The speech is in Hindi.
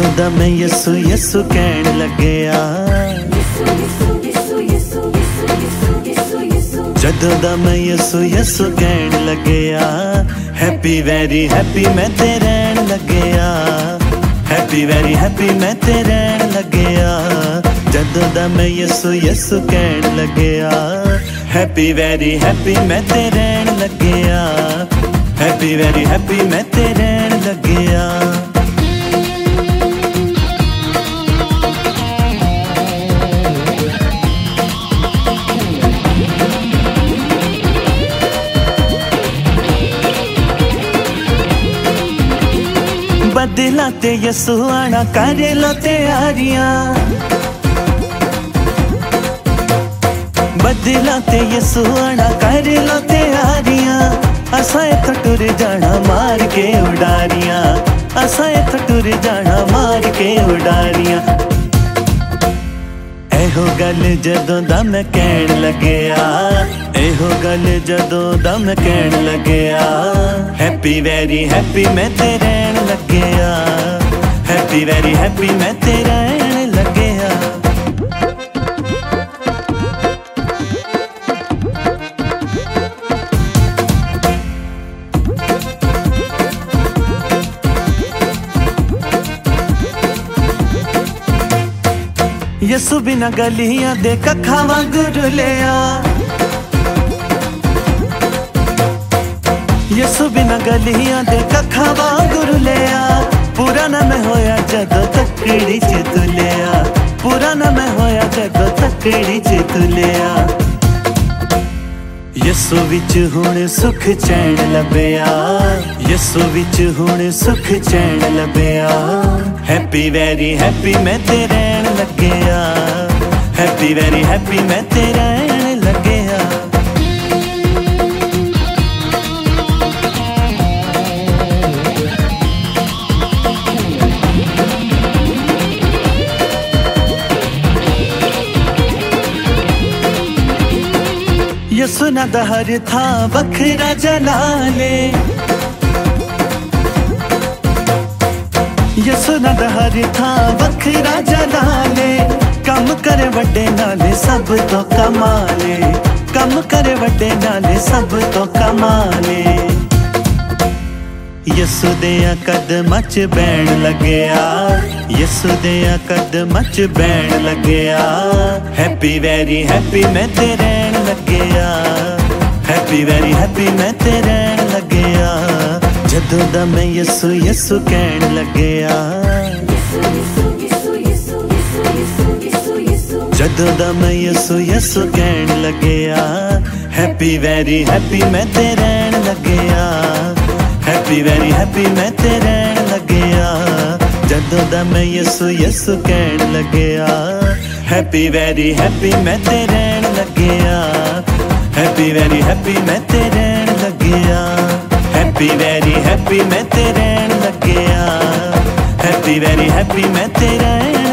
ਜਦੋਂ ਦਾ ਮੈਂ ਯਸੂ ਯਸੂ ਕਹਿਣ ਲੱਗਿਆ, ਜਦੋਂ ਦਾ ਮੈਂ ਯਸੂ ਯਸੂ ਕਹਿਣ ਲੱਗਿਆ, ਹੈਪੀ ਵੈਰੀ ਹੈਪੀ ਮੈਂ ਤੇ ਰਹਿਣ ਲੱਗਿਆ, ਹੈਪੀ ਵੈਰੀ ਹੈਪੀ ਮੈਂ ਤੇ ਰਹਿਣ ਲੱਗਿਆ, ਜਦੋਂ ਦਾ ਮੈਂ ਯਸੂ ਯਸੂ ਕਹਿਣ ਲੱਗਿਆ, ਹੈਪੀ ਵੈਰੀ ਹੈਪੀ ਮੈਂ ਤੇ ਰਹਿਣ ਲੱਗਿਆ, ਹੈਪੀ ਵੈਰੀ ਹੈਪੀ ਮੈਂ ਤੇ ਰਹਿਣ ਲੱਗਿਆ। बदला ते यसू आना करे लो तैयारियां, बदला ते यसू आना करे लो तैयारियां, असा इत्थों टुर जाना मार के उडारियां, असा इत्थों टुर जाना मार के उडारियां। एहो गल जदों दा मैं कहण लगया, एहो गल जदों दा मैं कहण लगया, हैप्पी वैरी हैप्पी मैं ते रहण लगया, हैप्पी वैरी हैप्पी मैं ते रहण लगया। यसू बिना गलियां दे कखा वांगू लिया, यसू बिना गलियां दे कखा वांगू लिया, पुराना मैं होया जदों तकड़ी च तुलिया, पुराना मैं होया जदों तकड़ी च तुलिया। यसू विच हुण सुख चैन लभया, यसू विच हुण सुख चैन लभया, हैप्पी वैरी हैप्पी मैं ते रहण लगया, हैप्पी वैरी हैप्पी मैं ते रहण लगया। यसू ना दा हर था वखरा जलाले, यसू ना दा हर था वखरा जलाले, कम करे वड्डे नाले सब तो कमाले, कम करे वड्डे नाले सब तो कमाले। यसू देया कदमां च बैण लगया, यसू देया कदमां च बैण लगया, हैप्पी वैरी हैप्पी मैं ते रहण लगया, हैप्पी वैरी हैप्पी मैं ते रहण लगया, जदों दा मैं यसू यसू कहण लगया, जदों दा मैं यसू यसू कहण लगया, हैप्पी वैरी हैप्पी मैं ते रहण लगया, हैप्पी वैरी हैप्पी मैं ते रहण लगया, जदों दा मैं यसू यसू कहण लगया, हैप्पी वैरी हैप्पी मैं ते रहण लगया, हैप्पी वैरी हैप्पी मैं ते रहण लगया, हैप्पी वैरी हैप्पी मैं ते रहण लगया, हैप्पी वैरी हैप्पी मैं ते रहण